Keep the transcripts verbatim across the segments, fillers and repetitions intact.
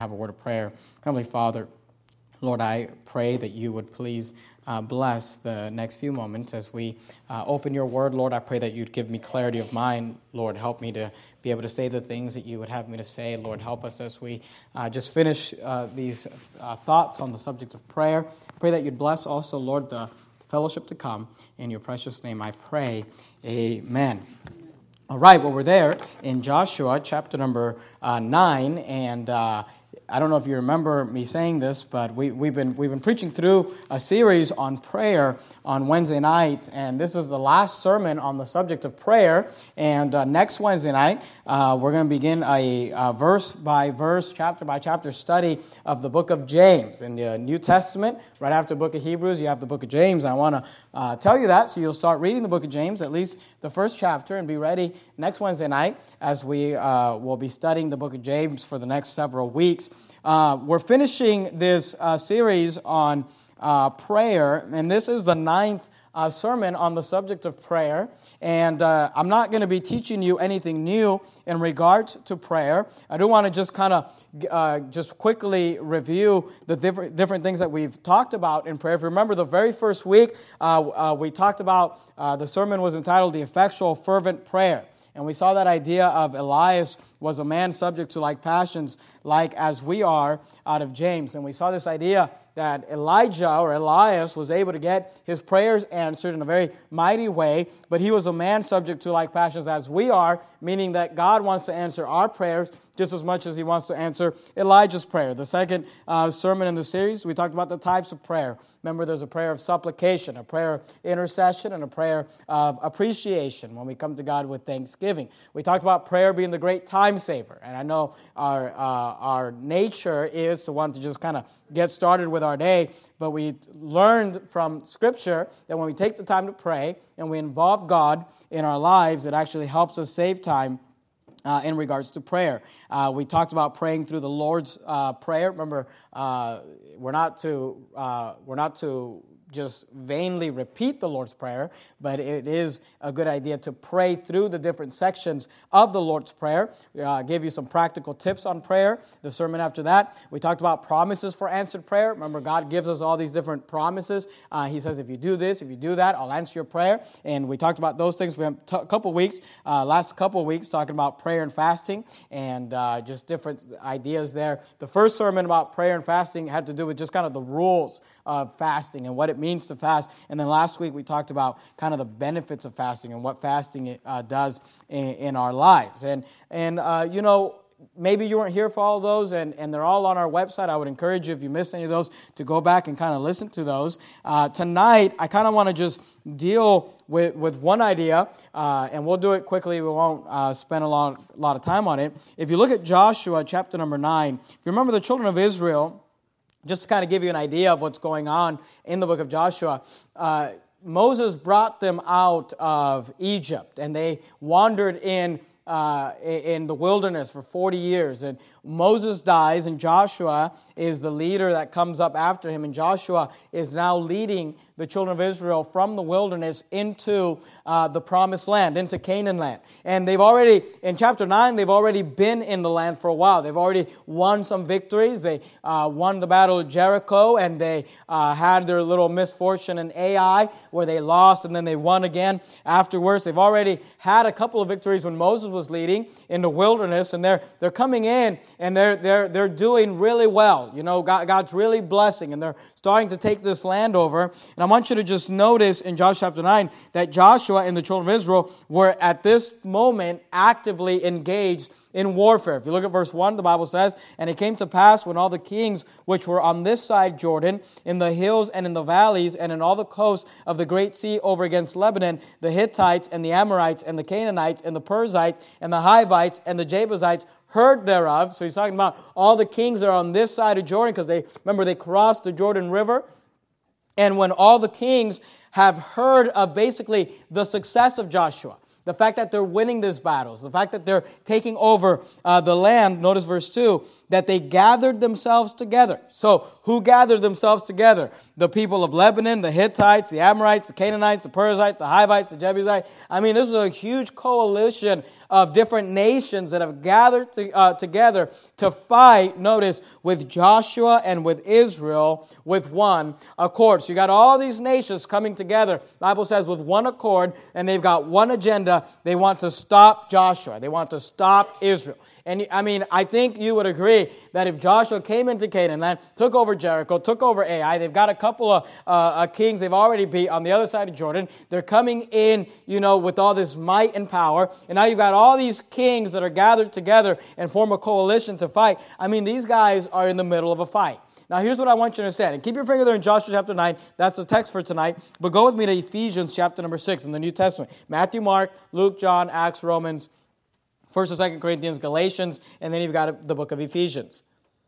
Have a word of prayer. Heavenly Father, Lord, I pray that you would please uh, bless the next few moments as we uh, open your word. Lord, I pray that you'd give me clarity of mind. Lord, help me to be able to say the things that you would have me to say. Lord, help us as we uh, just finish uh, these uh, thoughts on the subject of prayer. Pray that you'd bless also, Lord, the fellowship to come. In your precious name I pray. Amen. All right, well, we're there in Joshua chapter number uh, nine, and uh, I don't know if you remember me saying this, but we, we've been we've been preaching through a series on prayer on Wednesday night, and this is the last sermon on the subject of prayer. And uh, next Wednesday night, uh, we're going to begin a, a verse by verse, chapter by chapter study of the book of James in the New Testament. Right after the book of Hebrews, you have the book of James. I want to uh, tell you that, so you'll start reading the book of James, at least the first chapter, and be ready next Wednesday night as we uh, will be studying the book of James for the next several weeks. Uh, we're finishing this uh, series on uh, prayer, and this is the ninth uh, sermon on the subject of prayer. And uh, I'm not going to be teaching you anything new in regards to prayer. I do want to just kind of uh, just quickly review the different different things that we've talked about in prayer. If you remember, the very first week uh, uh, we talked about uh, the sermon was entitled "The Effectual Fervent Prayer," and we saw that idea of Elias was a man subject to like passions, like as we are, out of James. And we saw this idea that Elijah or Elias was able to get his prayers answered in a very mighty way, but he was a man subject to like passions as we are, meaning that God wants to answer our prayers just as much as he wants to answer Elijah's prayer. The second uh, sermon in the series, we talked about the types of prayer. Remember, there's a prayer of supplication, a prayer of intercession, and a prayer of appreciation when we come to God with thanksgiving. We talked about prayer being the great time saver, and I know our uh, our nature is to want to just kind of get started with our day, but we learned from Scripture that when we take the time to pray and we involve God in our lives, it actually helps us save time Uh, in regards to prayer. Uh, we talked about praying through the Lord's uh, Prayer. Remember, uh, we're not to uh, we're not to just vainly repeat the Lord's Prayer, but it is a good idea to pray through the different sections of the Lord's Prayer. Uh, I gave you some practical tips on prayer. The sermon after that, we talked about promises for answered prayer. Remember, God gives us all these different promises. Uh, he says, if you do this, if you do that, I'll answer your prayer. And we talked about those things. We have a couple weeks, uh, last couple of weeks, talking about prayer and fasting and uh, just different ideas there. The first sermon about prayer and fasting had to do with just kind of the rules of fasting and what it means to fast. And then last week we talked about kind of the benefits of fasting and what fasting uh, does in, in our lives. And, and uh, you know, maybe you weren't here for all of those, and, and they're all on our website. I would encourage you, if you missed any of those, to go back and kind of listen to those. Uh, tonight, I kind of want to just deal with, with one idea, uh, and we'll do it quickly. We won't uh, spend a lot, a lot of time on it. If you look at Joshua chapter number nine, if you remember the children of Israel, just to kind of give you an idea of what's going on in the book of Joshua, uh, Moses brought them out of Egypt, and they wandered in uh, in the wilderness for forty years. And Moses dies, and Joshua is the leader that comes up after him. And Joshua is now leading the children of Israel from the wilderness into uh, the promised land, into Canaan land. And they've already, in chapter nine, they've already been in the land for a while. They've already won some victories. They uh, won the battle of Jericho, and they uh, had their little misfortune in Ai, where they lost, and then they won again afterwards. They've already had a couple of victories when Moses was leading in the wilderness, and they're they're coming in, and they're they're they're doing really well. You know, God, God's really blessing, and they're starting to take this land over. And I want you to just notice in Joshua chapter nine that Joshua and the children of Israel were at this moment actively engaged in warfare. If you look at verse one, the Bible says, "And it came to pass when all the kings which were on this side Jordan, in the hills and in the valleys, and in all the coasts of the great sea over against Lebanon, the Hittites and the Amorites and the Canaanites and the Perizzites and the Hivites and the Jebusites heard thereof." So he's talking about all the kings that are on this side of Jordan, because they, remember, they crossed the Jordan River. And when all the kings have heard of basically the success of Joshua, the fact that they're winning these battles, the fact that they're taking over uh, the land, notice verse two, that they gathered themselves together. So, who gathered themselves together? The people of Lebanon, the Hittites, the Amorites, the Canaanites, the Perizzites, the Hivites, the Jebusites. I mean, this is a huge coalition of different nations that have gathered to, uh, together to fight, notice, with Joshua and with Israel with one accord. So you got all these nations coming together, the Bible says, with one accord, and they've got one agenda. They want to stop Joshua. They want to stop Israel. And I mean, I think you would agree that if Joshua came into Canaan land, took over Jericho, took over Ai, they've got a couple of uh, uh, kings they've already beat on the other side of Jordan. They're coming in, you know, with all this might and power. And now you've got all these kings that are gathered together and form a coalition to fight. I mean, these guys are in the middle of a fight. Now, here's what I want you to understand. And keep your finger there in Joshua chapter nine. That's the text for tonight. But go with me to Ephesians chapter number six in the New Testament. Matthew, Mark, Luke, John, Acts, Romans, First and Second Corinthians, Galatians, and then you've got the book of Ephesians.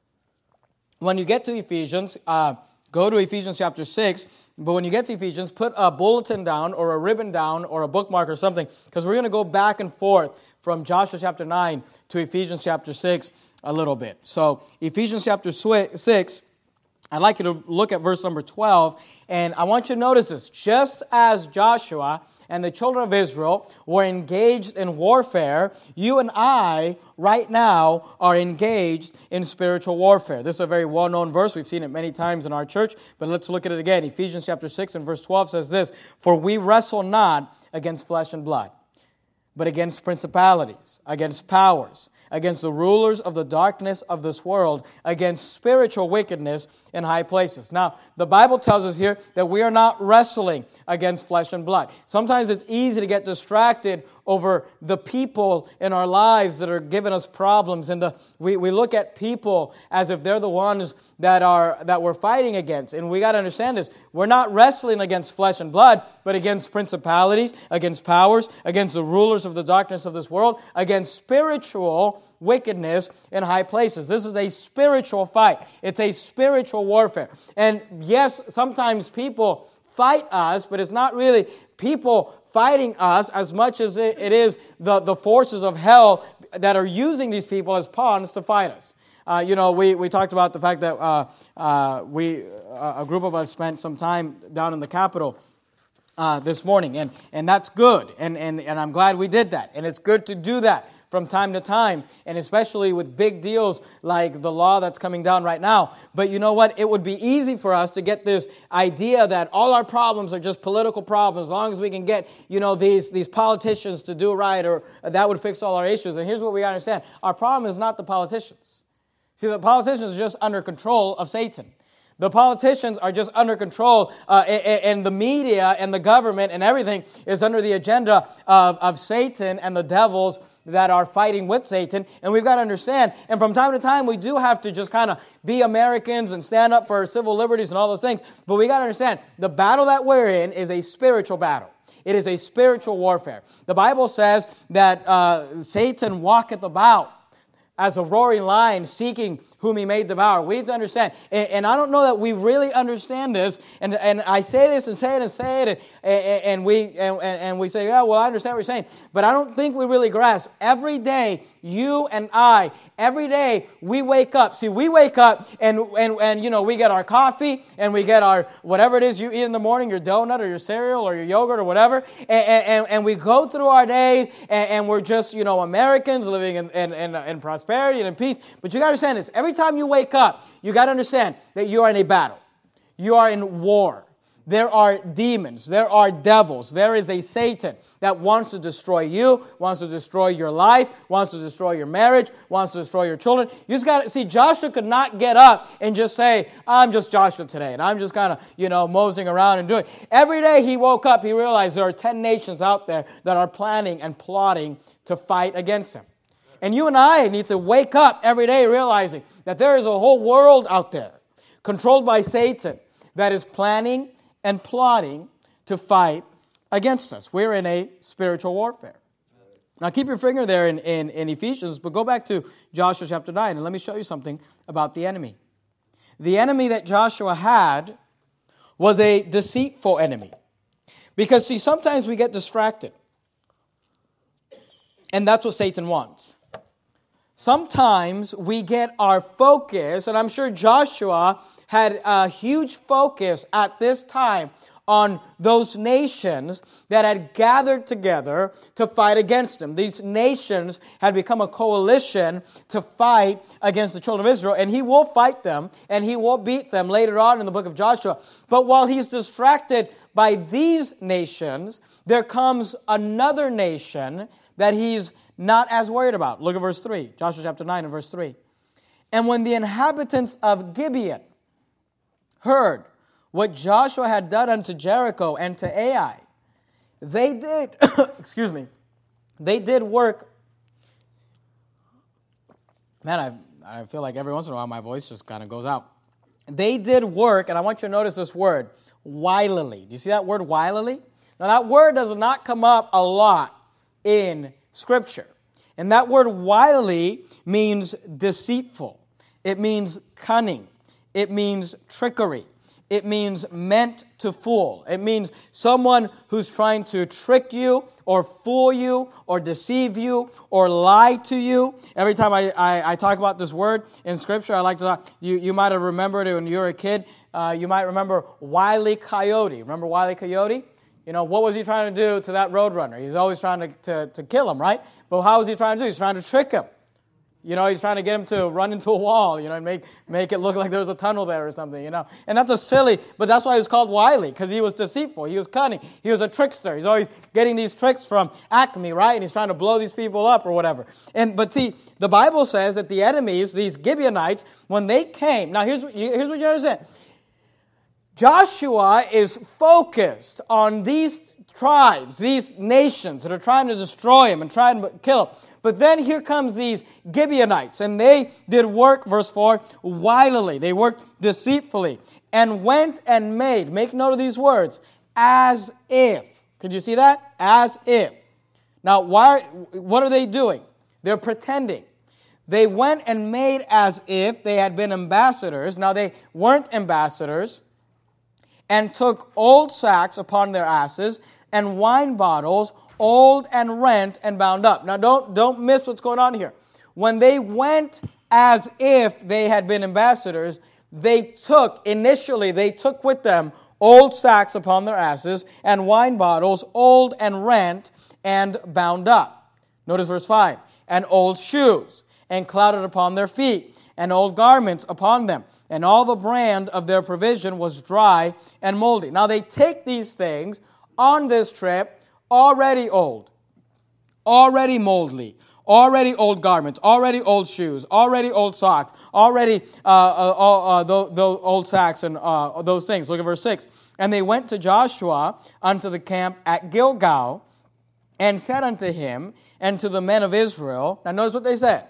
When you get to Ephesians, uh, go to Ephesians chapter six. But when you get to Ephesians, put a bulletin down or a ribbon down or a bookmark or something, because we're going to go back and forth from Joshua chapter nine to Ephesians chapter six a little bit. So Ephesians chapter six, I'd like you to look at verse number twelve, and I want you to notice this. Just as Joshua and the children of Israel were engaged in warfare, you and I, right now, are engaged in spiritual warfare. This is a very well-known verse. We've seen it many times in our church, but let's look at it again. Ephesians chapter six and verse twelve says this, "For we wrestle not against flesh and blood, but against principalities, against powers, against the rulers of the darkness of this world, against spiritual wickedness in high places." Now, the Bible tells us here that we are not wrestling against flesh and blood. Sometimes it's easy to get distracted over the people in our lives that are giving us problems, and the, we, we look at people as if they're the ones that are that we're fighting against. And we got to understand this. We're not wrestling against flesh and blood, but against principalities, against powers, against the rulers of the darkness of this world, against spiritual wickedness in high places. This is a spiritual fight. It's a spiritual warfare. And yes, sometimes people fight us, but it's not really people fighting us as much as it is the, the forces of hell that are using these people as pawns to fight us. Uh, you know, we, we talked about the fact that uh, uh, we uh, a group of us spent some time down in the Capitol uh, this morning, and, and that's good, and, and, and I'm glad we did that, and it's good to do that from time to time, and especially with big deals like the law that's coming down right now. But you know what? It would be easy for us to get this idea that all our problems are just political problems. As long as we can get, you know, these, these politicians to do right, or that would fix all our issues. And here's what we got to understand. Our problem is not the politicians. See, the politicians are just under control of Satan. The politicians are just under control, uh, and, and the media and the government and everything is under the agenda of, of Satan and the devils that are fighting with Satan. And we've got to understand, and from time to time, we do have to just kind of be Americans and stand up for civil liberties and all those things. But we got to understand, the battle that we're in is a spiritual battle. It is a spiritual warfare. The Bible says that uh, Satan walketh about as a roaring lion, seeking whom he may devour. We need to understand, and, and I don't know that we really understand this, and, and I say this and say it and say it, and, and, and we and, and we say, yeah, well, I understand what you're saying, but I don't think we really grasp. Every day, you and I, every day we wake up. See, we wake up and, and, and you know, we get our coffee and we get our, whatever it is you eat in the morning, your donut or your cereal or your yogurt or whatever, and, and, and we go through our day, and, and we're just, you know, Americans living in, in, in, in prosperity and in peace. But you got to understand this. Every time you wake up, you got to understand that you are in a battle. You are in war. There are demons. There are devils. There is a Satan that wants to destroy you, wants to destroy your life, wants to destroy your marriage, wants to destroy your children. You just got to see, Joshua could not get up and just say, I'm just Joshua today, and I'm just kind of, you know, moseying around and doing. Every day he woke up, he realized there are ten nations out there that are planning and plotting to fight against him. And you and I need to wake up every day realizing that there is a whole world out there controlled by Satan that is planning and plotting to fight against us. We're in a spiritual warfare. Now keep your finger there in, in, in Ephesians, but go back to Joshua chapter nine, and let me show you something about the enemy. The enemy that Joshua had was a deceitful enemy. Because, see, sometimes we get distracted. And that's what Satan wants. sometimes we get our focus, and I'm sure Joshua had a huge focus at this time on those nations that had gathered together to fight against him. These nations had become a coalition to fight against the children of Israel, and he will fight them, and he will beat them later on in the book of Joshua. But while he's distracted by these nations, there comes another nation that he's not as worried about. Look at verse three, Joshua chapter nine and verse three. And when the inhabitants of Gibeon heard what Joshua had done unto Jericho and to Ai, they did, excuse me, they did work. Man, I, I feel like every once in a while my voice just kind of goes out. They did work, and I want you to notice this word, wilily. Do you see that word, wilily? Now that word does not come up a lot in Scripture. And that word wilily means deceitful. It means cunning. It means trickery. It means meant to fool. It means someone who's trying to trick you or fool you or deceive you or lie to you. Every time I, I, I talk about this word in Scripture, I like to talk, you, you might have remembered it when you were a kid. Uh, you might remember Wile E. Coyote. Remember Wile E. Coyote? You know, what was he trying to do to that roadrunner? He's always trying to, to, to kill him, right? But how was he trying to do? He's trying to trick him. You know, he's trying to get him to run into a wall, you know, and make, make it look like there's a tunnel there or something, you know. And that's a silly, but that's why he was called wily, because he was deceitful. He was cunning. He was a trickster. He's always getting these tricks from Acme, right? And he's trying to blow these people up or whatever. And But see, the Bible says that the enemies, these Gibeonites, when they came, now here's, here's what you understand. Joshua is focused on these tribes, these nations that are trying to destroy him and trying to kill him. But then here comes these Gibeonites, and they did work, verse four, wilily. They worked deceitfully, and went and made, make note of these words, as if. Could you see that? As if. Now, why? What are they doing? They're pretending. They went and made as if they had been ambassadors. Now, they weren't ambassadors, and took old sacks upon their asses, and wine bottles, old and rent and bound up. Now, don't, don't miss what's going on here. When they went as if they had been ambassadors, they took, initially, they took with them old sacks upon their asses and wine bottles, old and rent and bound up. Notice verse five. And old shoes, and clouded upon their feet, and old garments upon them. And all the brand of their provision was dry and moldy. Now, they take these things on this trip already old, already moldy, already old garments, already old shoes, already old socks, already uh, uh, uh, those, those old sacks and uh, those things. Look at verse six. And they went to Joshua unto the camp at Gilgal, and said unto him and to the men of Israel, now notice what they said,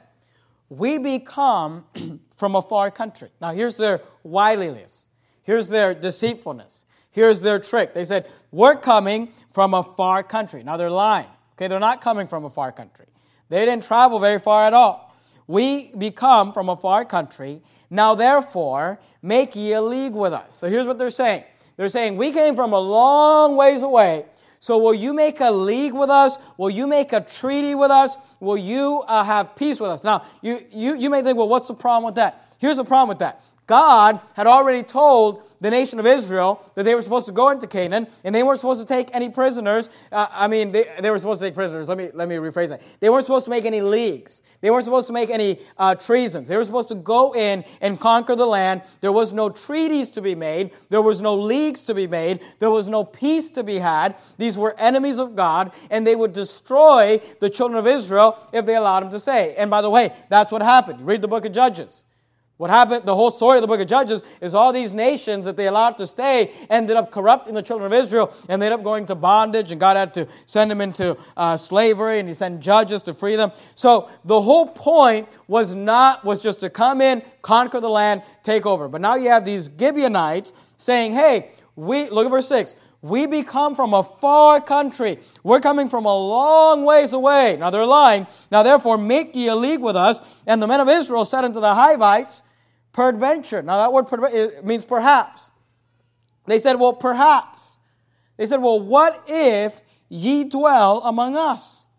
we become from a far country. Now here's their wiliness. Here's their deceitfulness. Here's their trick. They said, we're coming from a far country. Now they're lying. Okay, they're not coming from a far country. They didn't travel very far at all. We become from a far country. Now therefore, make ye a league with us. So here's what they're saying. They're saying, we came from a long ways away. So will you make a league with us? Will you make a treaty with us? Will you uh, have peace with us? Now, you, you, you may think, well, what's the problem with that? Here's the problem with that. God had already told the nation of Israel that they were supposed to go into Canaan, and they weren't supposed to take any prisoners. Uh, I mean, they, they were supposed to take prisoners. Let me let me rephrase that. They weren't supposed to make any leagues. They weren't supposed to make any uh, treasons. They were supposed to go in and conquer the land. There was no treaties to be made. There was no leagues to be made. There was no peace to be had. These were enemies of God, and they would destroy the children of Israel if they allowed them to stay. And by the way, that's what happened. Read the book of Judges. What happened, the whole story of the book of Judges is all these nations that they allowed to stay ended up corrupting the children of Israel, and they ended up going to bondage, and God had to send them into uh, slavery, and He sent judges to free them. So the whole point was not, was just to come in, conquer the land, take over. But now you have these Gibeonites saying, hey, we, look at verse six, we become from a far country. We're coming from a long ways away. Now they're lying. Now therefore make ye a league with us. And the men of Israel said unto the Hivites, peradventure. Now that word peradventure means perhaps. They said, well, perhaps. They said, well, what if ye dwell among us?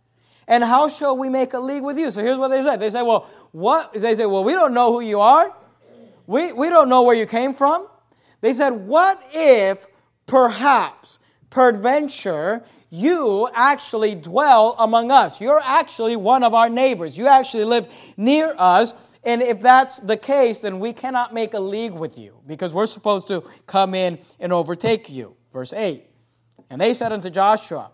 And how shall we make a league with you? So here's what they said. They said, well, what? They said, well, we don't know who you are. We, we don't know where you came from. They said, what if perhaps, peradventure, you actually dwell among us? You're actually one of our neighbors. You actually live near us. And if that's the case, then we cannot make a league with you because we're supposed to come in and overtake you. Verse eight. And they said unto Joshua,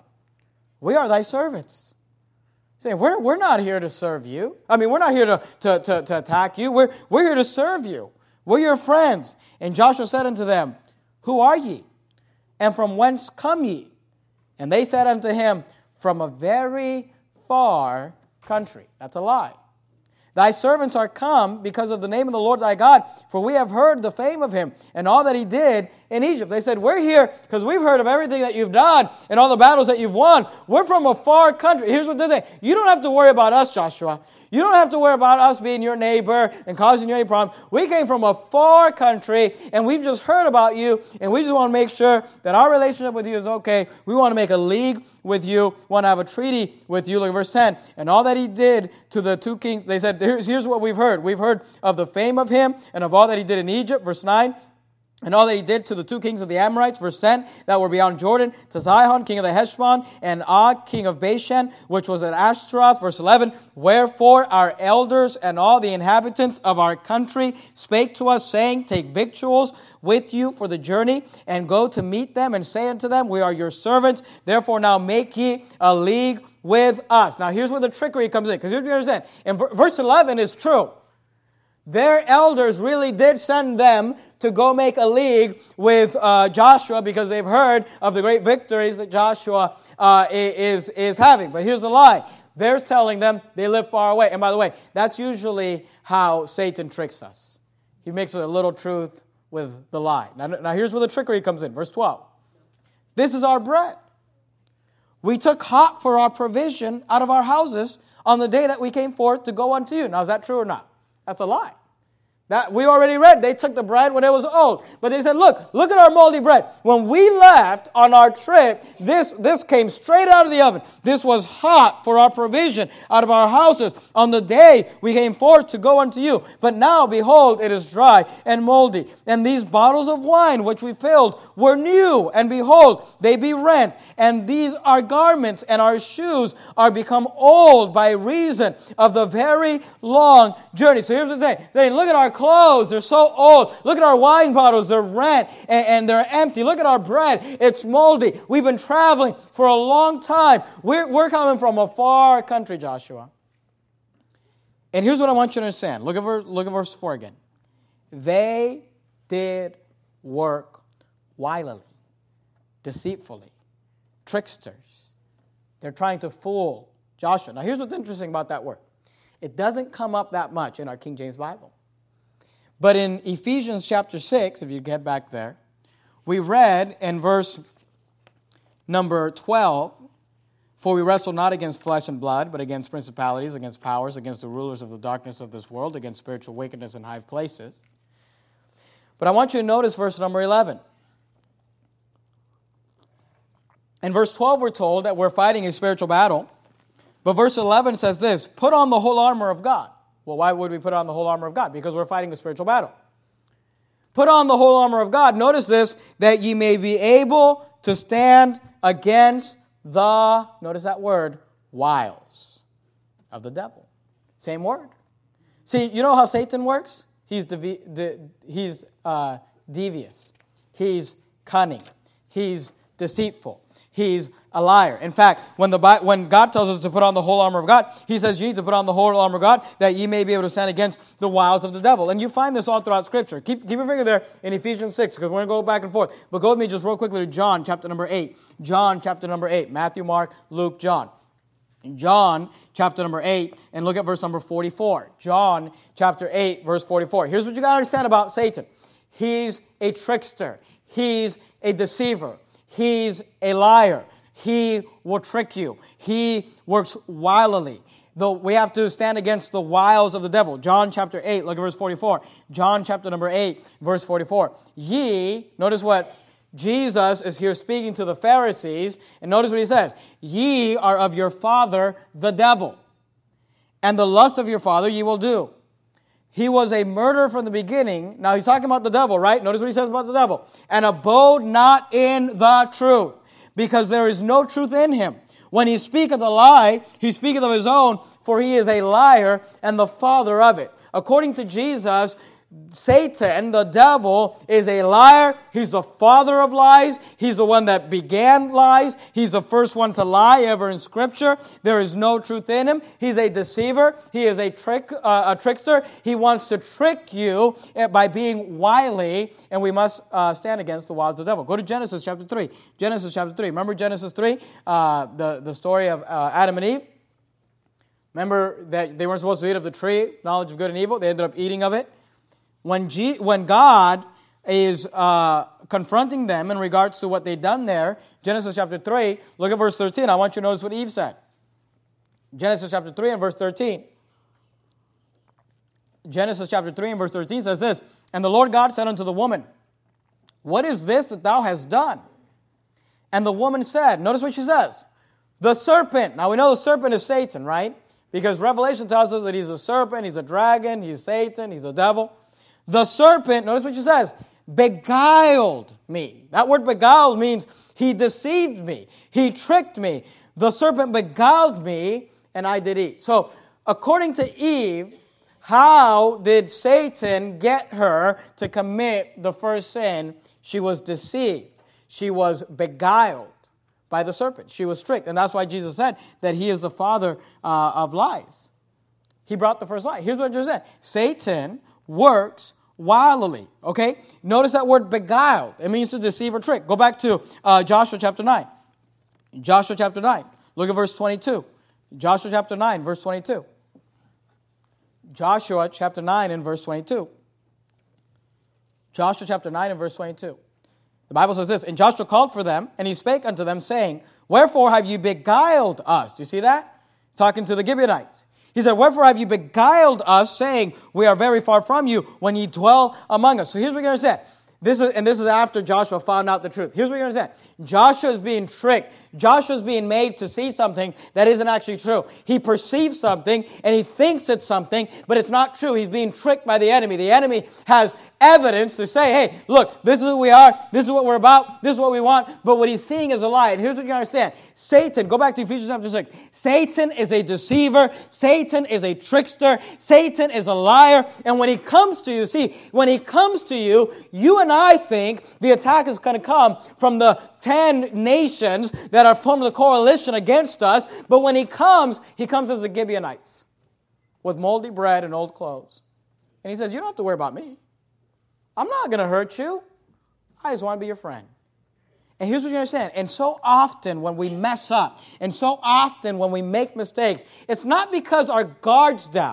we are thy servants. Saying, we're, we're not here to serve you. I mean, we're not here to, to, to, to attack you. We're, we're here to serve you. We're your friends. And Joshua said unto them, who are ye? And from whence come ye? And they said unto him, from a very far country. That's a lie. Thy servants are come because of the name of the Lord thy God, for we have heard the fame of him and all that he did in Egypt. They said, we're here because we've heard of everything that you've done and all the battles that you've won. We're from a far country. Here's what they're saying. You don't have to worry about us, Joshua. You don't have to worry about us being your neighbor and causing you any problems. We came from a far country and we've just heard about you and we just want to make sure that our relationship with you is okay. We want to make a league with you. We want to have a treaty with you. Look at verse ten. And all that he did to the two kings, they said, here's, here's what we've heard. We've heard of the fame of him and of all that he did in Egypt. Verse nine. And all that he did to the two kings of the Amorites, verse ten, that were beyond Jordan, to Sihon, king of the Heshbon, and Og, king of Bashan, which was at Ashtaroth, verse eleven, wherefore our elders and all the inhabitants of our country spake to us, saying, take victuals with you for the journey, and go to meet them, and say unto them, we are your servants, therefore now make ye a league with us. Now here's where the trickery comes in, because here's what you understand. And verse eleven is true. Their elders really did send them to go make a league with uh, Joshua because they've heard of the great victories that Joshua uh, is, is having. But here's the lie. They're telling them they live far away. And by the way, that's usually how Satan tricks us. He makes a little truth with the lie. Now, now here's where the trickery comes in. Verse twelve. This is our bread. We took hot for our provision out of our houses on the day that we came forth to go unto you. Now, is that true or not? That's a lie. That we already read. They took the bread when it was old. But they said, look, look at our moldy bread. When we left on our trip, this, this came straight out of the oven. This was hot for our provision out of our houses on the day we came forth to go unto you. But now, behold, it is dry and moldy. And these bottles of wine which we filled were new. And behold, they be rent. And these our garments and our shoes are become old by reason of the very long journey. So here's what they're saying. Saying, look at our clothes, they're so old. Look at our wine bottles, they're rent and, and they're empty. Look at our bread, it's moldy. We've been traveling for a long time. We're, we're coming from a far country, Joshua. And here's what I want you to understand. Look at verse, look at verse four again. They did work wilily, deceitfully, tricksters. They're trying to fool Joshua. Now here's what's interesting about that word. It doesn't come up that much in our King James Bible. But in Ephesians chapter six, if you get back there, we read in verse number twelve, for we wrestle not against flesh and blood, but against principalities, against powers, against the rulers of the darkness of this world, against spiritual wickedness in high places. But I want you to notice verse number eleven. In verse twelve, we're told that we're fighting a spiritual battle. But verse eleven says this, put on the whole armor of God. Well, why would we put on the whole armor of God? Because we're fighting a spiritual battle. Put on the whole armor of God. Notice this, that ye may be able to stand against the, notice that word, wiles of the devil. Same word. See, you know how Satan works? He's devi- de- he's uh, devious. He's cunning. He's deceitful. He's a liar. In fact, when the when God tells us to put on the whole armor of God, He says you need to put on the whole armor of God that ye may be able to stand against the wiles of the devil. And you find this all throughout Scripture. Keep, keep your finger there in Ephesians six, because we're going to go back and forth. But go with me just real quickly to John chapter number eight. John chapter number eight. Matthew, Mark, Luke, John. John chapter number eight, and look at verse number forty-four. John chapter eight, verse forty-four. Here's what you got to understand about Satan. He's a trickster. He's a deceiver. He's a liar. He will trick you. He works wilily. Though we have to stand against the wiles of the devil. John chapter eight, look at verse forty-four. John chapter number eight, verse forty-four. Ye, notice what Jesus is here speaking to the Pharisees, and notice what he says. Ye are of your father, the devil, and the lust of your father ye will do. He was a murderer from the beginning. Now he's talking about the devil, right? Notice what he says about the devil. And abode not in the truth, because there is no truth in him. When he speaketh a lie, he speaketh of his own, for he is a liar and the father of it. According to Jesus, Satan, the devil, is a liar. He's the father of lies. He's the one that began lies. He's the first one to lie ever in Scripture. There is no truth in him. He's a deceiver. He is a trick, uh, a trickster. He wants to trick you by being wily, and we must uh, stand against the wiles of the devil. Go to Genesis chapter three. Genesis chapter three. Remember Genesis three, uh, the, the story of uh, Adam and Eve? Remember that they weren't supposed to eat of the tree, knowledge of good and evil. They ended up eating of it. When, G, when God is uh, confronting them in regards to what they've done there, Genesis chapter three, look at verse thirteen. I want you to notice what Eve said. Genesis chapter three and verse thirteen. Genesis chapter three and verse thirteen says this, And the Lord God said unto the woman, What is this that thou hast done? And the woman said, notice what she says, the serpent. Now we know the serpent is Satan, right? Because Revelation tells us that he's a serpent, he's a dragon, he's Satan, he's a devil. The serpent, notice what she says, beguiled me. That word beguiled means he deceived me. He tricked me. The serpent beguiled me, and I did eat. So, according to Eve, how did Satan get her to commit the first sin? She was deceived. She was beguiled by the serpent. She was tricked. And that's why Jesus said that he is the father uh, of lies. He brought the first lie. Here's what Jesus said. Satan works wilily. Okay? Notice that word beguiled. It means to deceive or trick. Go back to uh, Joshua chapter nine. Joshua chapter nine. Look at verse twenty-two. Joshua chapter nine, verse twenty-two. Joshua chapter nine and verse twenty-two. Joshua chapter nine and verse twenty-two. The Bible says this, And Joshua called for them, and he spake unto them, saying, Wherefore have you beguiled us? Do you see that? He's talking to the Gibeonites. He said, Wherefore have you beguiled us, saying, We are very far from you, when ye dwell among us. So here's what you understand. This is, and this is after Joshua found out the truth. Here's what you understand. Joshua is being tricked. Joshua is being made to see something that isn't actually true. He perceives something, and he thinks it's something, but it's not true. He's being tricked by the enemy. The enemy has evidence to say, hey, look, this is who we are. This is what we're about. This is what we want. But what he's seeing is a lie. And here's what you understand. Satan, go back to Ephesians chapter six. Satan is a deceiver. Satan is a trickster. Satan is a liar. And when he comes to you, see, when he comes to you, you and I think the attack is going to come from the ten nations that are from the coalition against us. But when he comes, he comes as the Gibeonites with moldy bread and old clothes. And he says, you don't have to worry about me. I'm not going to hurt you. I just want to be your friend. And here's what you understand. And so often when we mess up, and so often when we make mistakes, it's not because our guard's down,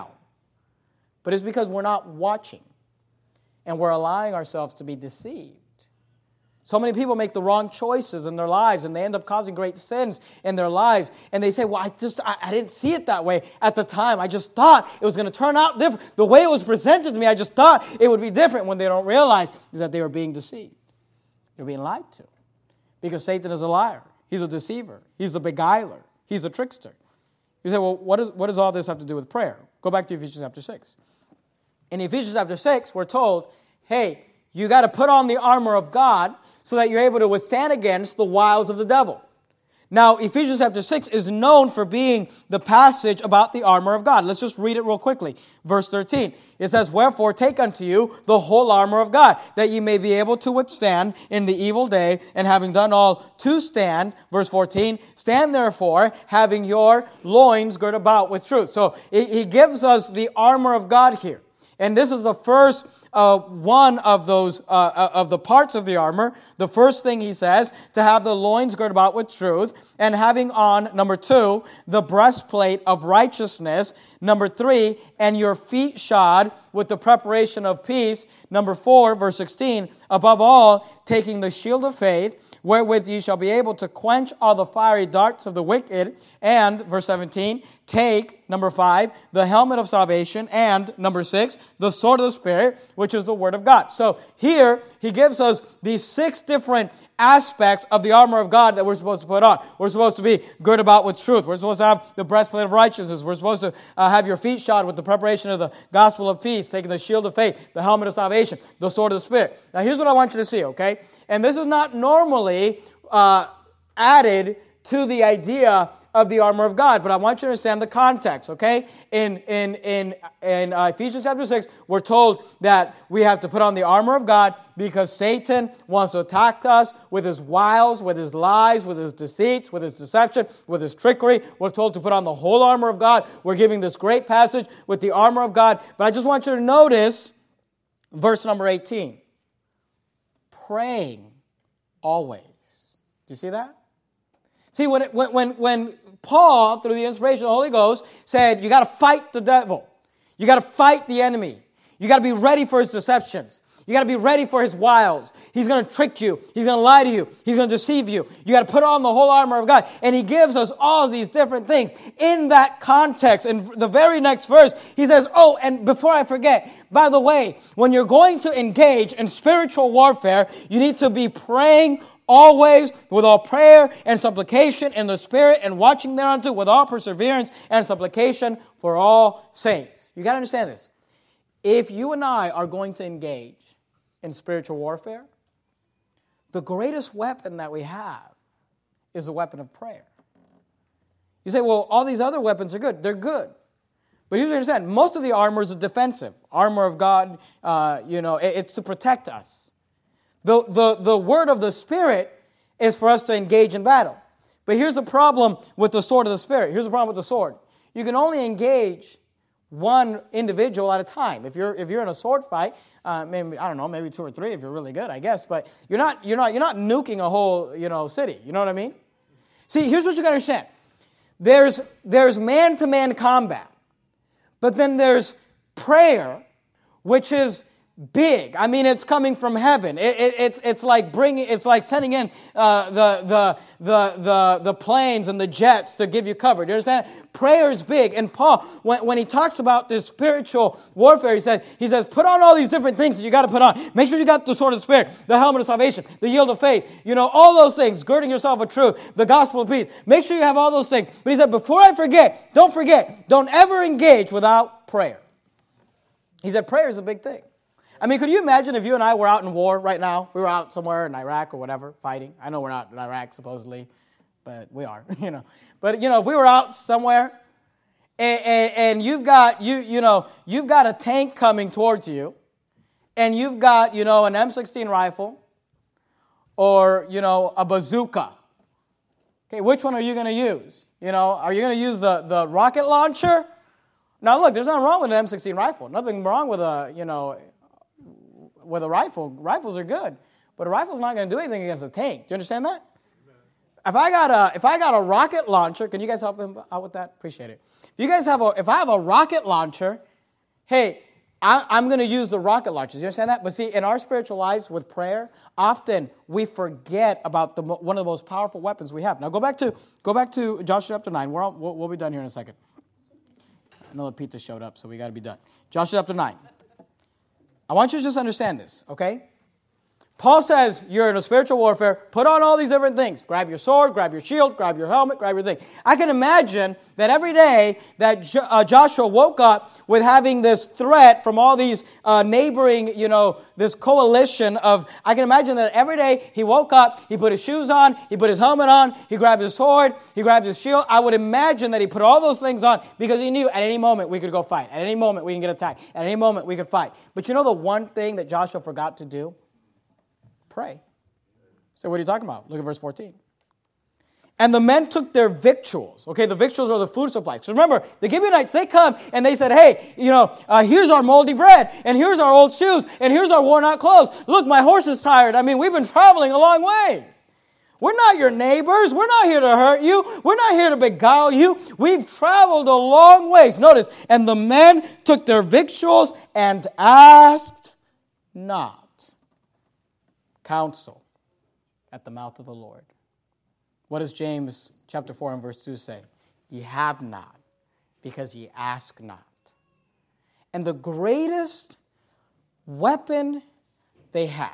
but it's because we're not watching. And we're allowing ourselves to be deceived. So many people make the wrong choices in their lives, and they end up causing great sins in their lives. And they say, well, I just, I, I didn't see it that way at the time. I just thought it was going to turn out different. The way it was presented to me, I just thought it would be different. When they don't realize is that they were being deceived. They're being lied to. Because Satan is a liar. He's a deceiver. He's a beguiler. He's a trickster. You say, well, what, is, what does all this have to do with prayer? Go back to Ephesians chapter six. In Ephesians chapter six, we're told, hey, you got to put on the armor of God so that you're able to withstand against the wiles of the devil. Now, Ephesians chapter six is known for being the passage about the armor of God. Let's just read it real quickly. Verse thirteen. It says, Wherefore take unto you the whole armor of God, that ye may be able to withstand in the evil day, and having done all to stand. Verse fourteen. Stand therefore, having your loins girt about with truth. So he gives us the armor of God here. And this is the first uh, one of those, uh, of the parts of the armor. The first thing he says, to have the loins girt about with truth, and having on, number two, the breastplate of righteousness. Number three, and your feet shod with the preparation of peace. Number four, verse sixteen, above all, taking the shield of faith, wherewith ye shall be able to quench all the fiery darts of the wicked. And, verse seventeen, take, number five, the helmet of salvation. And, number six, the sword of the Spirit, which is the word of God. So here, he gives us these six different aspects of the armor of God that we're supposed to put on. We're supposed to be girded about with truth. We're supposed to have the breastplate of righteousness. We're supposed to uh, have your feet shod with the preparation of the gospel of peace, taking the shield of faith, the helmet of salvation, the sword of the Spirit. Now, here's what I want you to see, okay? And this is not normally uh, added to the idea of the armor of God, but I want you to understand the context, okay? In in in in uh, Ephesians chapter six, we're told that we have to put on the armor of God because Satan wants to attack us with his wiles, with his lies, with his deceits, with his deception, with his trickery. We're told to put on the whole armor of God. We're giving this great passage with the armor of God, but I just want you to notice verse number eighteen. Praying always. Do you see that? See, when, it, when, when, when Paul, through the inspiration of the Holy Ghost, said, you got to fight the devil. You got to fight the enemy. You got to be ready for his deceptions. You got to be ready for his wiles. He's going to trick you. He's going to lie to you. He's going to deceive you. You got to put on the whole armor of God. And he gives us all these different things. In that context, in the very next verse, he says, oh, and before I forget, by the way, when you're going to engage in spiritual warfare, you need to be praying always with all prayer and supplication in the Spirit, and watching thereunto with all perseverance and supplication for all saints. You got to understand this. If you and I are going to engage in spiritual warfare, the greatest weapon that we have is the weapon of prayer. You say, well, all these other weapons are good. They're good. But you have to understand, most of the armor is defensive. Armor of God, uh, you know, it, it's to protect us. The, the, the word of the Spirit is for us to engage in battle. But here's the problem with the sword of the Spirit. Here's the problem with the sword. You can only engage one individual at a time. If you're if you're in a sword fight, uh, maybe I don't know, maybe two or three if you're really good, I guess. But you're not you're not you're not nuking a whole you know city. You know what I mean? See, here's what you got to understand. There's there's man-to-man combat, but then there's prayer, which is big. I mean, it's coming from heaven. It, it, it's it's like bringing, it's like sending in uh, the the the the the planes and the jets to give you cover. Do you understand? Prayer is big. And Paul, when, when he talks about this spiritual warfare, he says he says put on all these different things that you got to put on. Make sure you got the sword of the Spirit, the helmet of salvation, the yield of faith. You know, all those things. Girding yourself with truth, the gospel of peace. Make sure you have all those things. But he said, before I forget, don't forget, don't ever engage without prayer. He said, prayer is a big thing. I mean, could you imagine if you and I were out in war right now? We were out somewhere in Iraq or whatever, fighting. I know we're not in Iraq, supposedly, but we are, you know. But, you know, if we were out somewhere and, and, and you've got, you you know, you've got a tank coming towards you and you've got, you know, an M sixteen rifle or, you know, a bazooka. Okay, which one are you going to use? You know, are you going to use the, the rocket launcher? Now, look, there's nothing wrong with an M sixteen rifle. Nothing wrong with a, you know, with a rifle. Rifles are good, but a rifle's not going to do anything against a tank. Do you understand that? If I got a if I got a rocket launcher, can you guys help him out with that? Appreciate it. If you guys have a if I have a rocket launcher, hey, I, I'm going to use the rocket launcher. Do you understand that? But see, in our spiritual lives with prayer, often we forget about the one of the most powerful weapons we have. Now go back to go back to Joshua chapter nine. We're all, we'll, we'll be done here in a second. I know the pizza showed up, so we got to be done. Joshua chapter nine. I want you to just understand this, okay? Paul says you're in a spiritual warfare. Put on all these different things. Grab your sword, grab your shield, grab your helmet, grab your thing. I can imagine that every day that jo- uh, Joshua woke up with having this threat from all these uh, neighboring, you know, this coalition of, I can imagine that every day he woke up, he put his shoes on, he put his helmet on, he grabbed his sword, he grabbed his shield. I would imagine that he put all those things on because he knew at any moment we could go fight. At any moment we can get attacked. At any moment we could fight. But you know the one thing that Joshua forgot to do? Pray. So what are you talking about? Look at verse fourteen. And the men took their victuals. Okay, the victuals are the food supplies. So remember, the Gibeonites, they come and they said, hey, you know, uh, here's our moldy bread, and here's our old shoes, and here's our worn out clothes. Look, my horse is tired. I mean, we've been traveling a long ways. We're not your neighbors. We're not here to hurt you. We're not here to beguile you. We've traveled a long ways. Notice, and the men took their victuals and asked not counsel at the mouth of the Lord. What does James chapter four and verse two say? Ye have not, because ye ask not. And the greatest weapon they had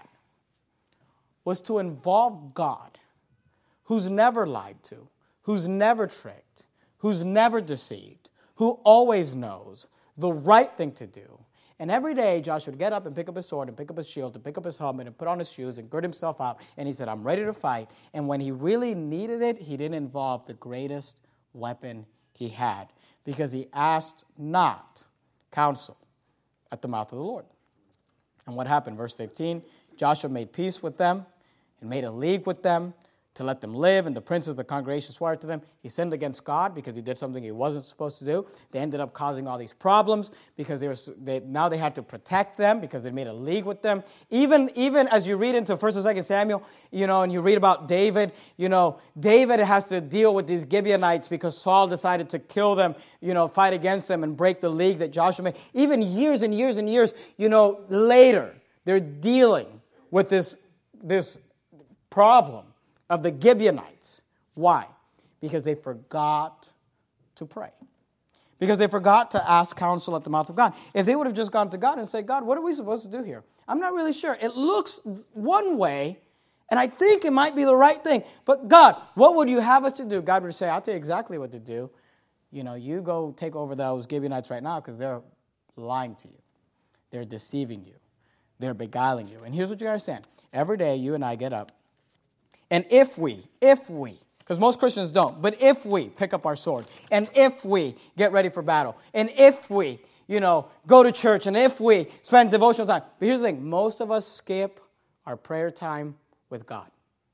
was to involve God, who's never lied to, who's never tricked, who's never deceived, who always knows the right thing to do. And every day, Joshua would get up and pick up his sword and pick up his shield and pick up his helmet and put on his shoes and gird himself out. And he said, I'm ready to fight. And when he really needed it, he didn't involve the greatest weapon he had, because he asked not counsel at the mouth of the Lord. And what happened? Verse fifteen, Joshua made peace with them and made a league with them to let them live, and the princes of the congregation swore to them. He sinned against God because he did something he wasn't supposed to do. They ended up causing all these problems because they were they, now they had to protect them because they made a league with them. Even, even as you read into First and Second Samuel, you know, and you read about David, you know, David has to deal with these Gibeonites because Saul decided to kill them, you know, fight against them and break the league that Joshua made. Even years and years and years, you know, later, they're dealing with this, this problem of the Gibeonites. Why? Because they forgot to pray. Because they forgot to ask counsel at the mouth of God. If they would have just gone to God and said, God, what are we supposed to do here? I'm not really sure. It looks one way, and I think it might be the right thing. But God, what would you have us to do? God would say, I'll tell you exactly what to do. You know, you go take over those Gibeonites right now because they're lying to you. They're deceiving you. They're beguiling you. And here's what you understand. Every day you and I get up, and if we, if we, because most Christians don't, but if we pick up our sword, and if we get ready for battle, and if we, you know, go to church, and if we spend devotional time. But here's the thing, most of us skip our prayer time with God.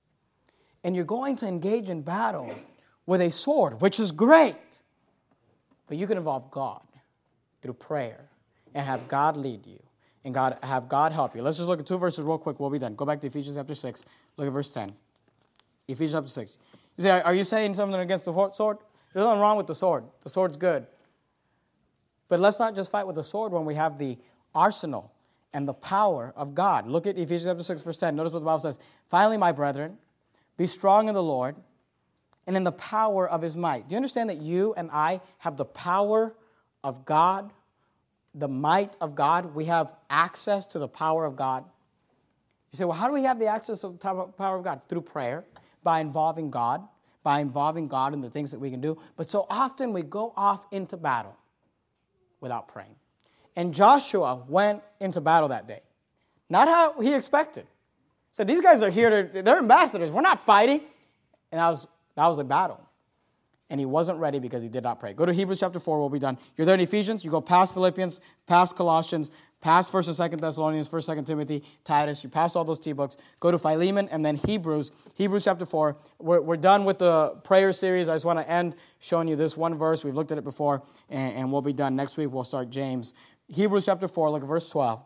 And you're going to engage in battle with a sword, which is great. But you can involve God through prayer and have God lead you and God have God help you. Let's just look at two verses real quick. We'll be done. Go back to Ephesians chapter six. Look at verse ten. Ephesians chapter six. You say, are you saying something against the sword? There's nothing wrong with the sword. The sword's good. But let's not just fight with the sword when we have the arsenal and the power of God. Look at Ephesians chapter six, verse ten. Notice what the Bible says. Finally, my brethren, be strong in the Lord and in the power of his might. Do you understand that you and I have the power of God, the might of God? We have access to the power of God. You say, well, how do we have the access to the power of God? Through prayer, by involving God, by involving God in the things that we can do. But so often we go off into battle without praying. And Joshua went into battle that day. Not how he expected. He said, these guys are here, to, they're ambassadors. We're not fighting. And that was, that was a battle. And he wasn't ready because he did not pray. Go to Hebrews chapter four, we'll be done. You're there in Ephesians, you go past Philippians, past Colossians, past First and Second Thessalonians, First, Second Timothy, Titus. You pass all those T-books. Go to Philemon and then Hebrews. Hebrews chapter four. We're, we're done with the prayer series. I just want to end showing you this one verse. We've looked at it before, and, and we'll be done. Next week, we'll start James. Hebrews chapter four, look at verse twelve.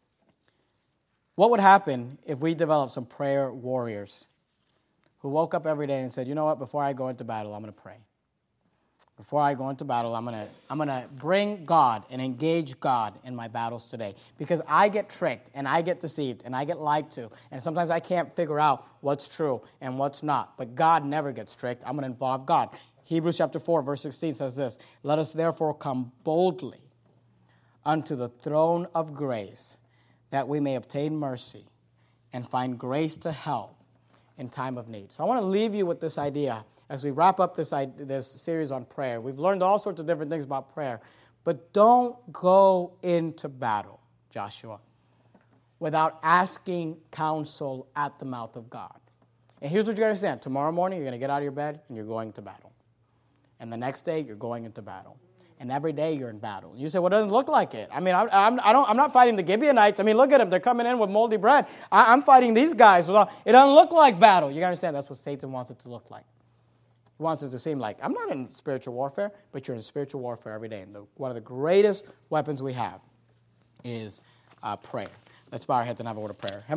What would happen if we developed some prayer warriors who woke up every day and said, you know what, before I go into battle, I'm going to pray. Before I go into battle, I'm going to I'm going to bring God and engage God in my battles today. Because I get tricked, and I get deceived, and I get lied to. And sometimes I can't figure out what's true and what's not. But God never gets tricked. I'm going to involve God. Hebrews chapter four, verse sixteen says this. Let us therefore come boldly unto the throne of grace, that we may obtain mercy and find grace to help in time of need. So I want to leave you with this idea as we wrap up this, this series on prayer. We've learned all sorts of different things about prayer, but don't go into battle, Joshua, without asking counsel at the mouth of God. And here's what you understand. Tomorrow morning, you're going to get out of your bed and you're going to battle. And the next day, you're going into battle. And every day you're in battle. You say, well, it doesn't look like it. I mean, I'm, I'm, I don't, I'm not fighting the Gibeonites. I mean, look at them. They're coming in with moldy bread. I, I'm fighting these guys. Without, it doesn't look like battle. You understand? That's what Satan wants it to look like. He wants it to seem like, I'm not in spiritual warfare, but you're in spiritual warfare every day. And the, one of the greatest weapons we have is uh, prayer. Let's bow our heads and have a word of prayer.